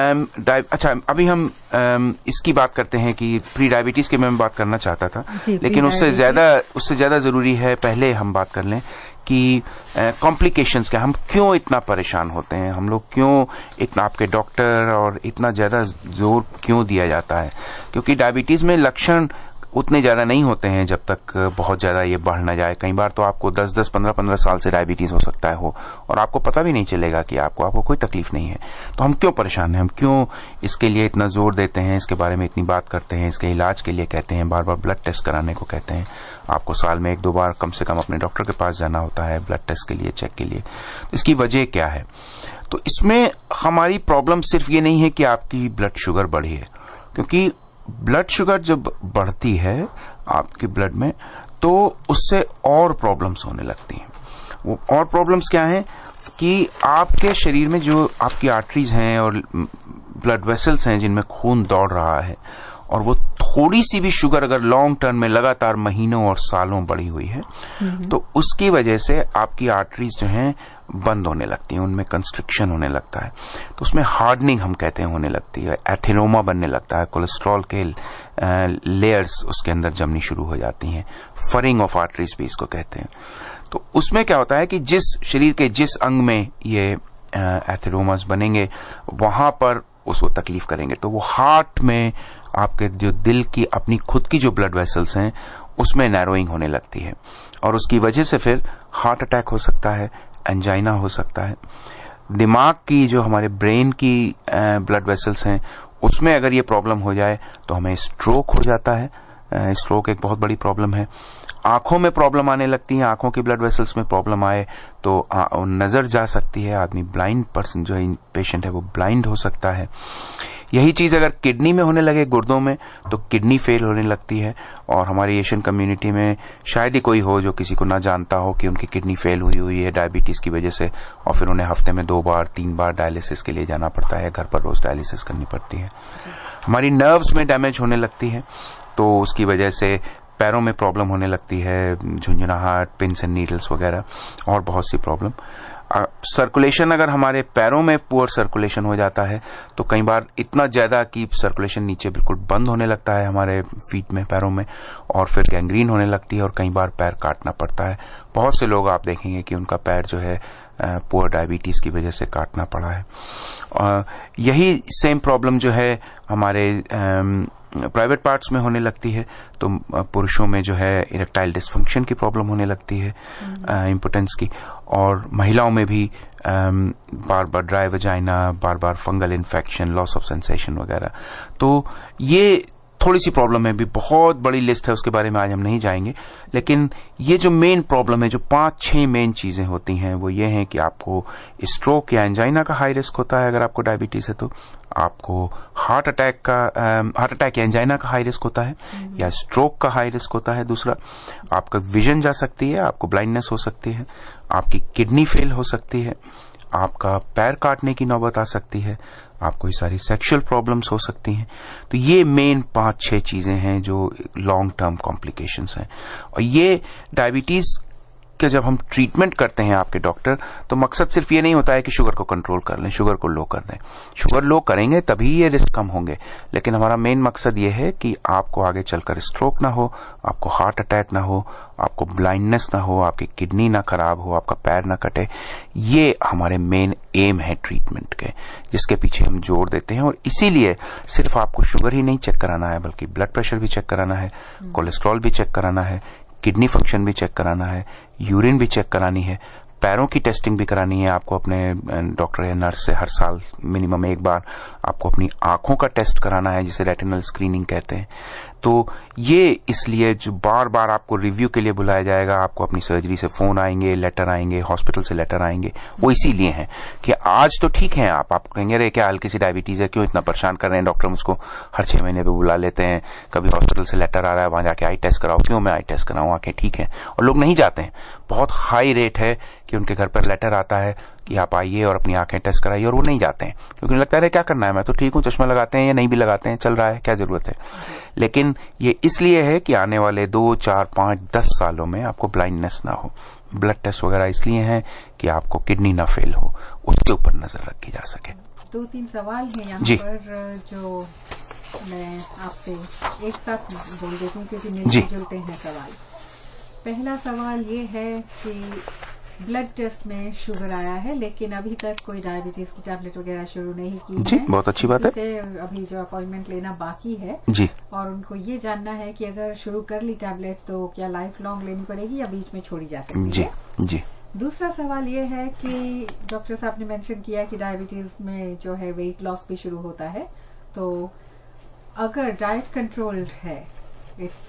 अच्छा अभी हम इसकी बात करते हैं कि प्री डायबिटीज की मैं बात करना चाहता था, लेकिन उससे ज्यादा उससे ज्यादा जरूरी है पहले हम बात कर लें कि कॉम्प्लिकेशंस क्या, हम क्यों इतना परेशान होते हैं, हम लोग क्यों इतना, आपके डॉक्टर और इतना ज्यादा जोर क्यों दिया जाता है। क्योंकि डायबिटीज में लक्षण उतने ज्यादा नहीं होते हैं जब तक बहुत ज्यादा ये बढ़ ना जाए। कई बार तो आपको दस दस पंद्रह पंद्रह साल से डायबिटीज हो सकता है हो और आपको पता भी नहीं चलेगा कि आपको आपको कोई तकलीफ नहीं है। तो हम क्यों परेशान हैं, हम क्यों इसके लिए इतना जोर देते हैं, इसके बारे में इतनी बात करते हैं, इसके इलाज के लिए कहते हैं, बार बार ब्लड टेस्ट कराने को कहते हैं, आपको साल में एक दो बार कम से कम अपने डॉक्टर के पास जाना होता है ब्लड टेस्ट के लिए, चेक के लिए। तो इसकी वजह क्या है? तो इसमें हमारी प्रॉब्लम सिर्फ ये नहीं है कि आपकी ब्लड शुगर बढ़ी है, क्योंकि ब्लड शुगर जब बढ़ती है आपके ब्लड में तो उससे और प्रॉब्लम्स होने लगती हैं। वो और प्रॉब्लम्स क्या हैं कि आपके शरीर में जो आपकी आर्टरीज हैं और ब्लड वेसल्स हैं जिनमें खून दौड़ रहा है, और वो थोड़ी सी भी शुगर अगर लॉन्ग टर्म में लगातार महीनों और सालों बढ़ी हुई है तो उसकी वजह से आपकी आर्टरीज जो हैं बंद होने लगती हैं, उनमें कंस्ट्रिक्शन होने लगता है, तो उसमें हार्डनिंग हम कहते हैं होने लगती है, एथेरोमा बनने लगता है, कोलेस्ट्रॉल के लेयर्स उसके अंदर जमनी शुरू हो जाती हैं, फरिंग ऑफ आर्टरीज भी इसको कहते हैं। तो उसमें क्या होता है कि जिस शरीर के जिस अंग में ये एथेरोमास बनेंगे वहां पर उसको तकलीफ करेंगे। तो वो हार्ट में आपके जो दिल की अपनी खुद की जो ब्लड वेसल्स हैं उसमें नैरोइंग होने लगती है, और उसकी वजह से फिर हार्ट अटैक हो सकता है, एंजाइना हो सकता है। दिमाग की जो हमारे ब्रेन की ब्लड वेसल्स हैं उसमें अगर ये प्रॉब्लम हो जाए तो हमें स्ट्रोक हो जाता है। स्ट्रोक एक बहुत बड़ी प्रॉब्लम है। आंखों में प्रॉब्लम आने लगती है, आंखों की ब्लड वेसल्स में प्रॉब्लम आए तो नजर जा सकती है, आदमी ब्लाइंड पर्सन जो है पेशेंट है वो ब्लाइंड हो सकता है। यही चीज अगर किडनी में होने लगे, गुर्दों में, तो किडनी फेल होने लगती है। और हमारी एशियन कम्युनिटी में शायद ही कोई हो जो किसी को ना जानता हो कि उनकी किडनी फेल हुई हुई है डायबिटीज की वजह से, और फिर उन्हें हफ्ते में दो बार तीन बार डायलिसिस के लिए जाना पड़ता है, घर पर रोज डायलिसिस करनी पड़ती है। हमारी नर्व्स में डैमेज होने लगती है तो उसकी वजह से पैरों में प्रॉब्लम होने लगती है, झुंझुनाहट, पिन्स एंड नीडल्स वगैरह, और बहुत सी प्रॉब्लम। सर्कुलेशन अगर हमारे पैरों में पुअर सर्कुलेशन हो जाता है तो कई बार इतना ज्यादा कि सर्कुलेशन नीचे बिल्कुल बंद होने लगता है हमारे फीट में, पैरों में, और फिर गैंग्रीन होने लगती है और कई बार पैर काटना पड़ता है। बहुत से लोग आप देखेंगे कि उनका पैर जो है पुअर डायबिटीज की वजह से काटना पड़ा है। यही सेम प्रॉब्लम जो है हमारे प्राइवेट पार्ट्स में होने लगती है, तो पुरुषों में जो है इरेक्टाइल डिसफंक्शन की प्रॉब्लम होने लगती है, इम्पोर्टेंस की, और महिलाओं में भी बार बार ड्राई वजाइना, बार बार fungal infection, loss of sensation वगैरह। तो ये थोड़ी सी प्रॉब्लम है, भी बहुत बड़ी लिस्ट है, उसके बारे में आज हम नहीं जाएंगे। लेकिन ये जो मेन प्रॉब्लम है, जो पांच छह मेन चीजें होती हैं, वो ये हैं कि आपको स्ट्रोक या एंजाइना का हाई रिस्क होता है अगर आपको डायबिटीज है, तो आपको हार्ट अटैक का हार्ट अटैक या एंजाइना का हाई रिस्क होता है, या स्ट्रोक का हाई रिस्क होता है। दूसरा, आपका विजन जा सकती है, आपको ब्लाइंडनेस हो सकती है, आपकी किडनी फेल हो सकती है, आपका पैर काटने की नौबत आ सकती है, आपको ये सारी सेक्सुअल प्रॉब्लम्स हो सकती हैं। तो ये मेन पांच छह चीजें हैं जो लॉन्ग टर्म कॉम्प्लिकेशंस हैं। और ये डायबिटीज कि जब हम ट्रीटमेंट करते हैं आपके डॉक्टर, तो मकसद सिर्फ ये नहीं होता है कि शुगर को कंट्रोल कर लें, शुगर को लो कर दें। शुगर लो करेंगे तभी ये रिस्क कम होंगे, लेकिन हमारा मेन मकसद ये है कि आपको आगे चलकर स्ट्रोक ना हो, आपको हार्ट अटैक ना हो, आपको ब्लाइंडनेस ना हो, आपकी किडनी ना खराब हो, आपका पैर ना कटे। ये हमारे मेन एम है ट्रीटमेंट के, जिसके पीछे हम जोर देते हैं। और इसीलिए सिर्फ आपको शुगर ही नहीं चेक कराना है, बल्कि ब्लड प्रेशर भी चेक कराना है, कोलेस्ट्रॉल भी चेक कराना है, किडनी फंक्शन भी चेक कराना है, यूरिन भी चेक करानी है, पैरों की टेस्टिंग भी करानी है। आपको अपने डॉक्टर या नर्स से हर साल मिनिमम एक बार आपको अपनी आंखों का टेस्ट कराना है, जिसे रेटिनल स्क्रीनिंग कहते हैं। तो ये इसलिए जो बार बार आपको रिव्यू के लिए बुलाया जाएगा, आपको अपनी सर्जरी से फोन आएंगे, लेटर आएंगे, हॉस्पिटल से लेटर आएंगे, वो इसीलिए हैं कि आज तो ठीक है, आप आप कहेंगे रे क्या हल्की सी डायबिटीज है, क्यों इतना परेशान कर रहे हैं, डॉक्टर मुझको हर छह महीने पे बुला लेते हैं, कभी हॉस्पिटल से लेटर आ रहा है, वहां जाके आई टेस्ट कराओ, क्यों मैं आई टेस्ट कराऊं, आंखें ठीक है। और लोग नहीं जाते हैं। बहुत हाई रेट है कि उनके घर पर लेटर आता है कि आप आइए और अपनी आंखें टेस्ट कराइए, और वो नहीं जाते हैं क्योंकि उन्हें लगता है क्या करना है, मैं तो ठीक हूं, चश्मा लगाते हैं या नहीं भी लगाते हैं, चल रहा है, क्या जरूरत है। लेकिन ये इसलिए है कि आने वाले दो चार पांच दस सालों में आपको ब्लाइंडनेस ना हो। ब्लड टेस्ट वगैरह इसलिए हैं कि आपको किडनी ना फेल हो, उसके ऊपर नजर रखी जा सके। दो तीन सवाल हैं यहाँ पर जो मैं आपसे एक साथ बोल देती हूँ क्योंकि मिलते जुलते हैं सवाल। पहला सवाल ये है कि ब्लड टेस्ट में शुगर आया है लेकिन अभी तक कोई डायबिटीज की टैबलेट वगैरह शुरू नहीं की जी, है। बहुत अच्छी बात है। अभी जो अपॉइंटमेंट लेना बाकी है जी, और उनको ये जानना है कि अगर शुरू कर ली टैबलेट तो क्या लाइफ लॉन्ग लेनी पड़ेगी या बीच में छोड़ी जा सकती जी, है? जी। दूसरा सवाल ये है कि डॉक्टर साहब ने मेंशन किया कि डायबिटीज में जो है वेट लॉस भी शुरू होता है, तो अगर डाइट कंट्रोल्ड है, it's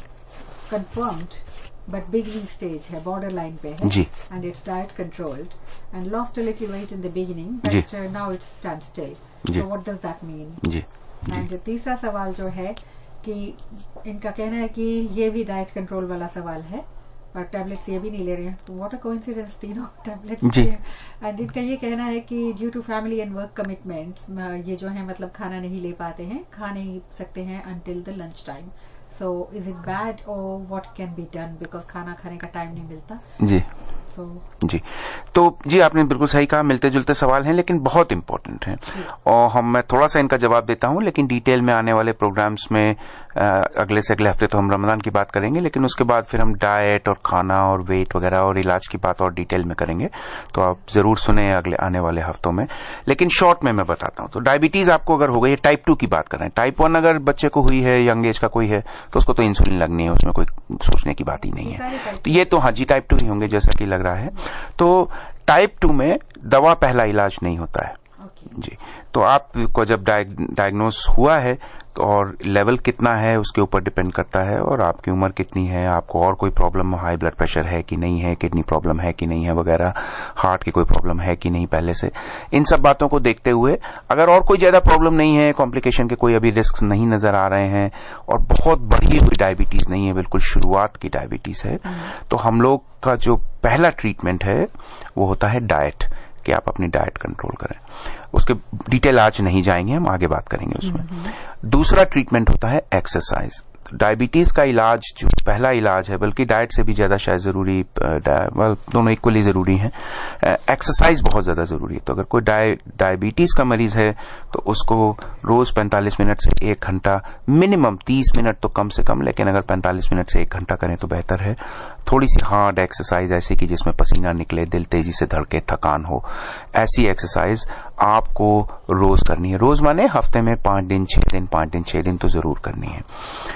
confirmed but beginning stage है, बॉर्डर लाइन पे है, and it's diet controlled and lost a little weight in the beginning but now it's stand still, so what does that mean? And तीसरा सवाल जो है कि इनका कहना है कि ये भी डाइट कंट्रोल वाला सवाल है और टैबलेट्स ये भी नहीं ले रहे हैं, तो व्हाट अ कोइंसिडेंस, तीनों टैबलेट्स। एंड इनका ये कहना है कि due to family and work commitments ये जो है मतलब खाना नहीं ले पाते हैं, खा नहीं सकते हैं until the lunch time, so is it bad और what can be done because खाना खाने का टाइम नहीं मिलता? जी so, जी तो जी आपने बिल्कुल सही कहा, मिलते जुलते सवाल हैं लेकिन बहुत इंपॉर्टेंट हैं और हम मैं थोड़ा सा इनका जवाब देता हूं लेकिन डिटेल में आने वाले प्रोग्राम्स में आ, अगले से अगले हफ्ते तो हम रमजान की बात करेंगे, लेकिन उसके बाद फिर हम डाइट और खाना और वेट वगैरह और इलाज की बात और डिटेल में करेंगे, तो आप जरूर सुने अगले आने वाले हफ्तों में। लेकिन शॉर्ट में मैं बताता हूं, तो डायबिटीज आपको अगर हो गई, टाइप टू की बात कर रहे हैं, टाइप वन अगर बच्चे को हुई है, यंग एज का कोई है तो उसको तो इंसुलिन लगनी है, उसमें कोई सोचने की बात ही नहीं है। तो ये तो हाँ जी टाइप टू ही होंगे जैसा कि लग रहा है। तो टाइप टू में दवा पहला इलाज नहीं होता है जी। तो आपको जब डायग्नोस हुआ है तो और लेवल कितना है उसके ऊपर डिपेंड करता है, और आपकी उम्र कितनी है, आपको और कोई प्रॉब्लम, हाई ब्लड प्रेशर है कि नहीं है, किडनी प्रॉब्लम है कि नहीं है वगैरह, हार्ट की कोई प्रॉब्लम है कि नहीं पहले से, इन सब बातों को देखते हुए अगर और कोई ज्यादा प्रॉब्लम नहीं है, कॉम्प्लिकेशन के कोई अभी रिस्क नहीं नजर आ रहे हैं और बहुत बढ़ी हुई डायबिटीज नहीं है, बिल्कुल शुरुआत की डायबिटीज है, तो हम लोग का जो पहला ट्रीटमेंट है वो होता है डाइट, कि आप अपनी डाइट कंट्रोल करें। उसके डिटेल आज नहीं जाएंगे, हम आगे बात करेंगे उसमें। दूसरा ट्रीटमेंट होता है एक्सरसाइज। डायबिटीज का इलाज जो पहला इलाज है, बल्कि डाइट से भी ज्यादा शायद जरूरी, दोनों इक्वली जरूरी हैं, एक्सरसाइज बहुत ज्यादा जरूरी है। तो अगर कोई डायबिटीज का मरीज है तो उसको रोज पैंतालीस मिनट से एक घंटा, मिनिमम तीस मिनट तो कम से कम, लेकिन अगर पैंतालीस मिनट से एक घंटा करें तो बेहतर है। थोड़ी सी हार्ड एक्सरसाइज ऐसी कि जिसमें पसीना निकले, दिल तेजी से धड़के, थकान हो, ऐसी एक्सरसाइज आपको रोज करनी है। रोज माने हफ्ते में पांच दिन, छह दिन, पांच दिन, छह दिन तो जरूर करनी है।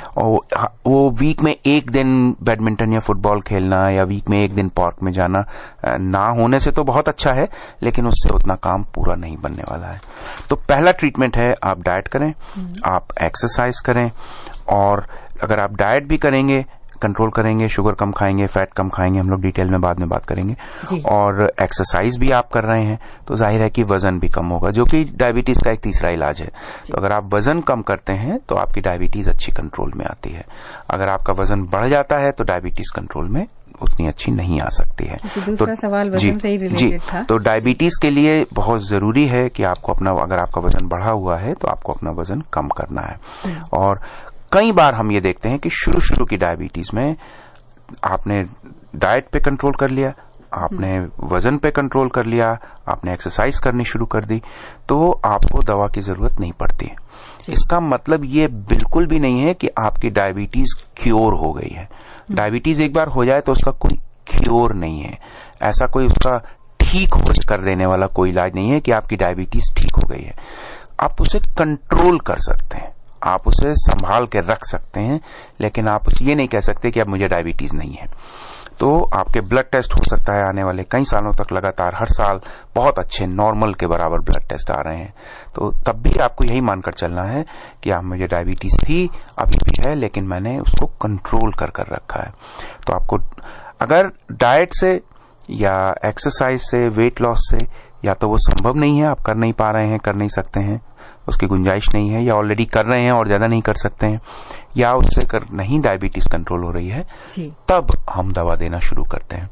और वो वीक में एक दिन बैडमिंटन या फुटबॉल खेलना या वीक में एक दिन पार्क में जाना ना होने से तो बहुत अच्छा है, लेकिन उससे उतना काम पूरा नहीं बनने वाला है। तो पहला ट्रीटमेंट है आप डाइट करें, आप एक्सरसाइज करें, और अगर आप डाइट भी करेंगे, कंट्रोल करेंगे, शुगर कम खाएंगे, फैट कम खाएंगे, हम लोग डिटेल में बाद में बात करेंगे, और एक्सरसाइज भी आप कर रहे हैं तो जाहिर है कि वजन भी कम होगा, जो कि डायबिटीज का एक तीसरा इलाज है। तो अगर आप वजन कम करते हैं तो आपकी डायबिटीज अच्छी कंट्रोल में आती है। अगर आपका वजन बढ़ जाता है तो डायबिटीज कंट्रोल में उतनी अच्छी नहीं आ सकती है। दूसरा तो सवाल वजन से ही रिलेटेड था। तो डायबिटीज के लिए बहुत जरूरी है कि आपको अपना, अगर आपका वजन बढ़ा हुआ है तो आपको अपना वजन कम करना है। और कई बार हम ये देखते हैं कि शुरू शुरू की डायबिटीज में आपने डाइट पे कंट्रोल कर लिया, आपने वजन पे कंट्रोल कर लिया, आपने एक्सरसाइज करनी शुरू कर दी, तो आपको दवा की जरूरत नहीं पड़ती। इसका मतलब ये बिल्कुल भी नहीं है कि आपकी डायबिटीज क्योर हो गई है। डायबिटीज एक बार हो जाए तो उसका कोई क्योर नहीं है, ऐसा कोई उसका ठीक हो कर देने वाला कोई इलाज नहीं है कि आपकी डायबिटीज ठीक हो गई है। आप उसे कंट्रोल कर सकते हैं, आप उसे संभाल के रख सकते हैं, लेकिन आप उसे ये नहीं कह सकते कि अब मुझे डायबिटीज नहीं है। तो आपके ब्लड टेस्ट हो सकता है आने वाले कई सालों तक लगातार हर साल बहुत अच्छे नॉर्मल के बराबर ब्लड टेस्ट आ रहे हैं, तो तब भी आपको यही मानकर चलना है कि आप, मुझे डायबिटीज थी, अभी भी है, लेकिन मैंने उसको कंट्रोल कर कर रखा है। तो आपको अगर डाइट से या एक्सरसाइज से, वेट लॉस से, या तो वो संभव नहीं है, आप कर नहीं पा रहे हैं, कर नहीं सकते हैं, उसकी गुंजाइश नहीं है, या ऑलरेडी कर रहे हैं और ज्यादा नहीं कर सकते हैं, या उससे कर नहीं डायबिटीज कंट्रोल हो रही है, तब हम दवा देना शुरू करते हैं।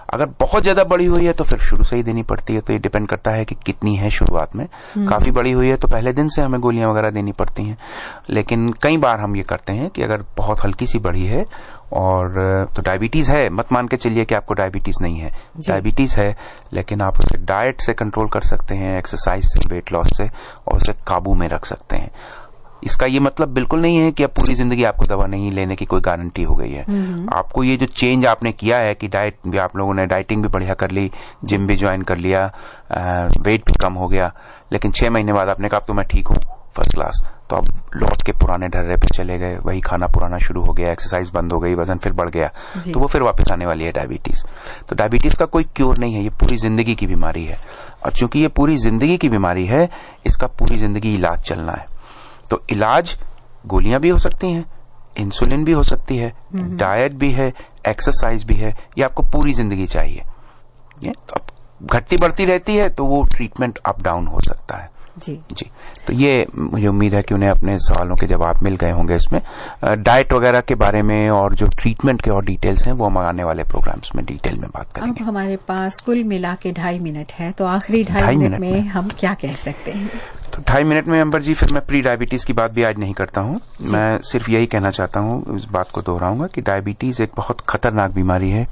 अगर बहुत ज्यादा बड़ी हुई है तो फिर शुरू से ही देनी पड़ती है। तो ये डिपेंड करता है कि कितनी है शुरुआत में। काफी बड़ी हुई है तो पहले दिन से हमें गोलियां वगैरह देनी पड़ती हैं। लेकिन कई बार हम ये करते हैं कि अगर बहुत हल्की सी बड़ी है और तो डायबिटीज है, मत मान के चलिए कि आपको डायबिटीज नहीं है, डायबिटीज है, लेकिन आप उसे डाइट से कंट्रोल कर सकते हैं, एक्सरसाइज से, वेट लॉस से, और उसे काबू में रख सकते हैं। इसका ये मतलब बिल्कुल नहीं है कि अब पूरी जिंदगी आपको दवा नहीं लेने की कोई गारंटी हो गई है। आपको ये जो चेंज आपने किया है कि डाइट भी आप लोगों ने डाइटिंग भी बढ़िया कर ली, जिम भी ज्वाइन कर लिया, वेट भी कम हो गया, लेकिन छह महीने बाद आपने कहा तो मैं ठीक हूँ फर्स्ट क्लास, तो अब लौट के पुराने ढर्रे पे चले गए, वही खाना पुराना शुरू हो गया, एक्सरसाइज बंद हो गई, वजन फिर बढ़ गया, तो वो फिर वापस आने वाली है डायबिटीज। तो डायबिटीज का कोई क्योर नहीं है, ये पूरी जिंदगी की बीमारी है। और चूंकि ये पूरी जिंदगी की बीमारी है, इसका पूरी जिंदगी इलाज चलना है। तो इलाज गोलियां भी हो सकती हैं, इंसुलिन भी हो सकती है, डाइट भी है, एक्सरसाइज भी है, ये आपको पूरी जिंदगी चाहिए। ये तो अब घटती बढ़ती रहती है तो वो ट्रीटमेंट अप डाउन हो सकता है। जी जी तो ये मुझे उम्मीद है कि उन्हें अपने सवालों के जवाब मिल गए होंगे। इसमें डाइट वगैरह के बारे में और जो ट्रीटमेंट के और डिटेल्स हैं वो हम आने वाले प्रोग्राम्स में डिटेल में बात करेंगे। अब हमारे पास कुल मिला के ढाई मिनट है, तो आखिरी ढाई मिनट में, में हम क्या कह सकते हैं? तो ढाई मिनट में अंबर जी फिर मैं प्री डायबिटीज की बात भी आज नहीं करता हूँ। मैं सिर्फ यही कहना चाहता हूँ, इस बात को दोहराऊंगा कि डायबिटीज एक बहुत खतरनाक बीमारी है।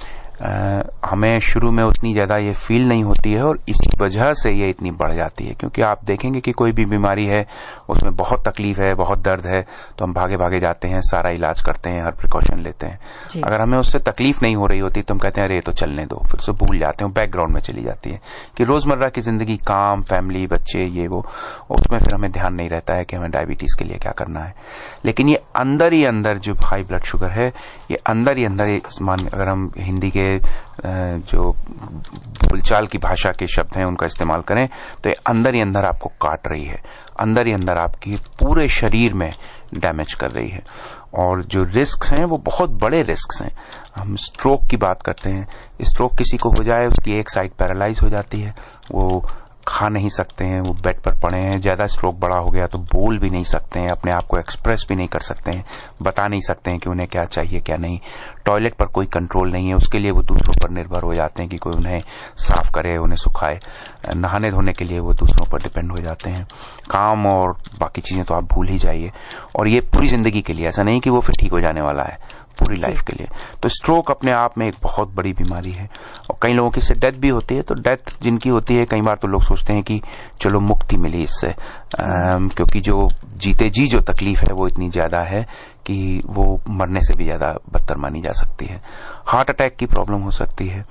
आ, हमें शुरू में उतनी ज्यादा ये फील नहीं होती है और इसी वजह से ये इतनी बढ़ जाती है। क्योंकि आप देखेंगे कि कोई भी बीमारी है उसमें बहुत तकलीफ है, बहुत दर्द है, तो हम भागे भागे जाते हैं, सारा इलाज करते हैं, हर प्रिकॉशन लेते हैं। अगर हमें उससे तकलीफ नहीं हो रही होती तो हम कहते हैं अरे तो चलने दो, फिर उसे भूल जाते हैं, बैकग्राउंड में चली जाती है कि रोजमर्रा की जिंदगी, काम, फैमिली, बच्चे, ये वो, उसमें फिर हमें ध्यान नहीं रहता है कि हमें डायबिटीज के लिए क्या करना है। लेकिन ये अंदर ही अंदर जो हाई ब्लड शुगर है, ये अंदर ही अंदर, मान अगर हम हिंदी के जो बोलचाल की भाषा के शब्द हैं उनका इस्तेमाल करें तो ये अंदर ही अंदर आपको काट रही है, अंदर ही अंदर आपकी पूरे शरीर में डैमेज कर रही है। और जो रिस्क्स हैं वो बहुत बड़े रिस्क्स हैं। हम स्ट्रोक की बात करते हैं, स्ट्रोक किसी को हो जाए, उसकी एक साइड पैरालाइज हो जाती है, वो खा नहीं सकते हैं, वो बेड पर पड़े हैं, ज्यादा स्ट्रोक बड़ा हो गया तो बोल भी नहीं सकते हैं, अपने आप को एक्सप्रेस भी नहीं कर सकते हैं, बता नहीं सकते हैं कि उन्हें क्या चाहिए क्या नहीं, टॉयलेट पर कोई कंट्रोल नहीं है, उसके लिए वो दूसरों पर निर्भर हो जाते हैं कि कोई उन्हें साफ करे, उन्हें सुखाए, नहाने धोने के लिए वो दूसरों पर डिपेंड हो जाते हैं, काम और बाकी चीजें तो आप भूल ही जाइए। और ये पूरी जिंदगी के लिए, ऐसा नहीं कि वो फिर ठीक हो जाने वाला है, पूरी लाइफ के लिए। तो स्ट्रोक अपने आप में एक बहुत बड़ी बीमारी है और कई लोगों की इससे डेथ भी होती है। तो डेथ जिनकी होती है, कई बार तो लोग सोचते हैं कि चलो मुक्ति मिली इससे, क्योंकि जो जीते जी जो तकलीफ है वो इतनी ज्यादा है कि वो मरने से भी ज्यादा बदतर मानी जा सकती है। हार्ट अटैक की प्रॉब्लम हो सकती है,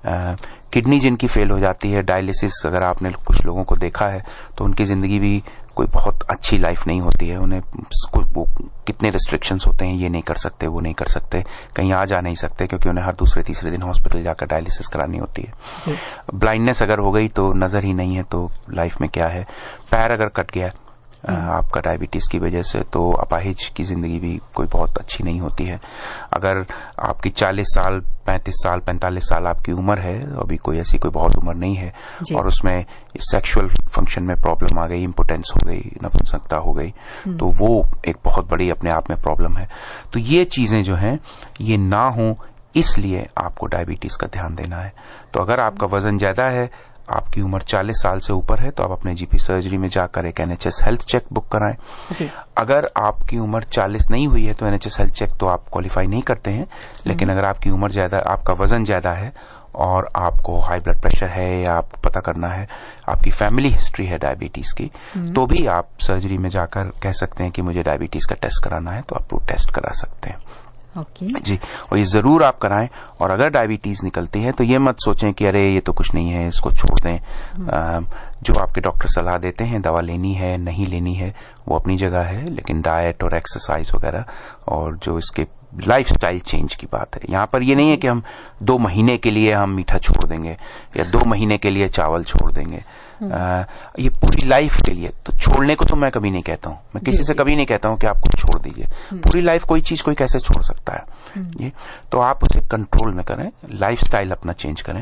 किडनी जिनकी फेल हो जाती है, डायलिसिस, अगर आपने कुछ लोगों को देखा है तो उनकी जिंदगी भी कोई बहुत अच्छी लाइफ नहीं होती है। उन्हें वो कितने रिस्ट्रिक्शंस होते हैं, ये नहीं कर सकते, वो नहीं कर सकते, कहीं आ जा नहीं सकते, क्योंकि उन्हें हर दूसरे तीसरे दिन हॉस्पिटल जाकर डायलिसिस करानी होती है। ब्लाइंडनेस अगर हो गई तो नजर ही नहीं है, तो लाइफ में क्या है। पैर अगर कट गया आपका डायबिटीज की वजह से, तो अपाहिज की जिंदगी भी कोई बहुत अच्छी नहीं होती है। अगर आपकी चालीस साल, पैंतीस साल, पैंतालीस साल आपकी उम्र है, अभी कोई ऐसी कोई बहुत उम्र नहीं है, और उसमें सेक्सुअल फंक्शन में प्रॉब्लम आ गई, इम्पोटेंस हो गई, नपुंसकता हो गई, तो वो एक बहुत बड़ी अपने आप में प्रॉब्लम है। तो ये चीजें जो हैं ये ना हो, इसलिए आपको डायबिटीज का ध्यान देना है। तो अगर आपका वजन ज्यादा है, आपकी उम्र चालीस साल से ऊपर है, तो आप अपने जीपी सर्जरी में जाकर एक एनएचएस हेल्थ चेक बुक कराएं। जी। अगर आपकी उम्र चालीस नहीं हुई है तो एनएचएस हेल्थ चेक तो आप क्वालिफाई नहीं करते हैं, लेकिन अगर आपकी उम्र ज्यादा, आपका वजन ज्यादा है और आपको हाई ब्लड प्रेशर है, या आपको पता करना है, आपकी फैमिली हिस्ट्री है डायबिटीज की, तो भी आप सर्जरी में जाकर कह सकते हैं कि मुझे डायबिटीज का टेस्ट कराना है, तो आप वो टेस्ट करा सकते हैं। Okay. जी, और ये जरूर आप कराएं। और अगर डायबिटीज निकलती है तो ये मत सोचें कि अरे ये तो कुछ नहीं है, इसको छोड़ दें। आ, जो आपके डॉक्टर सलाह देते हैं, दवा लेनी है नहीं लेनी है, वो अपनी जगह है, लेकिन डाइट और एक्सरसाइज वगैरह और जो इसके लाइफस्टाइल चेंज की बात है, यहाँ पर ये नहीं है कि हम दो महीने के लिए हम मीठा छोड़ देंगे या दो महीने के लिए चावल छोड़ देंगे। आ, ये पूरी लाइफ के लिए। तो छोड़ने को तो मैं कभी नहीं कहता हूँ, मैं किसी से कभी नहीं कहता हूँ कि आपको छोड़ दीजिए। पूरी लाइफ कोई चीज कोई कैसे छोड़ सकता है ये, तो आप उसे कंट्रोल में करें, लाइफस्टाइल अपना चेंज करें।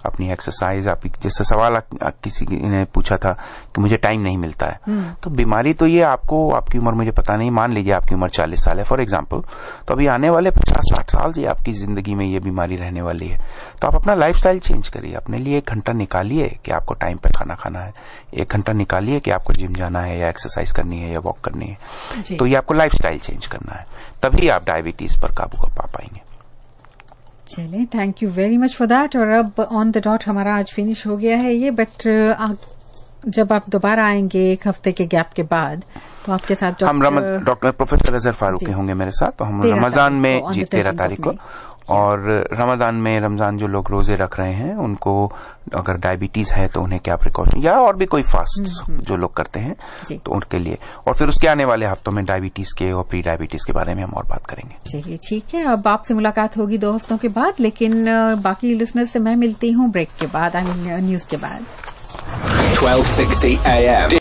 अपनी एक्सरसाइज, आप जैसे सवाल किसी ने पूछा था कि मुझे टाइम नहीं मिलता है, तो बीमारी तो ये आपको, आपकी उम्र मुझे पता नहीं, मान लीजिए आपकी उम्र चालीस साल है फॉर एग्जांपल, तो अभी आने वाले पचास साठ साल जी आपकी जिंदगी में ये बीमारी रहने वाली है। तो आप अपना लाइफस्टाइल चेंज करिए, अपने लिए एक घंटा निकालिए कि आपको टाइम पे खाना खाना है, एक घंटा निकालिए कि आपको जिम जाना है या एक्सरसाइज करनी है या वॉक करनी है। तो ये आपको लाइफस्टाइल चेंज करना है, तभी आप डायबिटीज पर काबू पा पाएंगे। चलिए, thank you very much for that. और अब ऑन द डॉट हमारा आज फिनिश हो गया है ये, बट जब आप दोबारा आएंगे एक हफ्ते के गैप के बाद, तो आपके साथ हम डॉक्टर प्रोफेसर अजहर फारूकी होंगे मेरे साथ। तो हम रमजान में जी तेरह तारीख को, और रमजान में रमजान जो लोग रोजे रख रहे हैं उनको अगर डायबिटीज है तो उन्हें क्या प्रिकॉशन, या और भी कोई फास्ट जो लोग करते हैं तो उनके लिए, और फिर उसके आने वाले हफ्तों में डायबिटीज के और प्री डायबिटीज के बारे में हम और बात करेंगे। चलिए ठीक है, अब आपसे मुलाकात होगी दो हफ्तों के बाद, लेकिन बाकी लिसनर्स से मैं मिलती हूँ ब्रेक के बाद, आई मीन न्यूज के बाद। twelve sixty a m